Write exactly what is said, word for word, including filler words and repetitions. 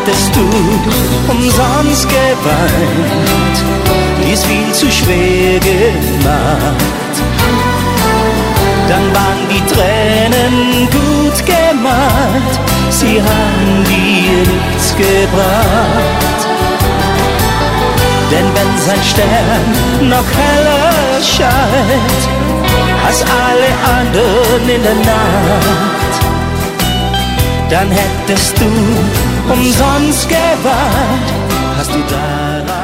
hättest du umsonst geweint, dies viel zu schwer gemacht. Dann waren die Tränen gut gemacht, sie haben dir nichts gebracht. Denn wenn sein Stern noch heller scheint als alle anderen in der Nacht, dann hättest du umsonst gewartet, hast du daran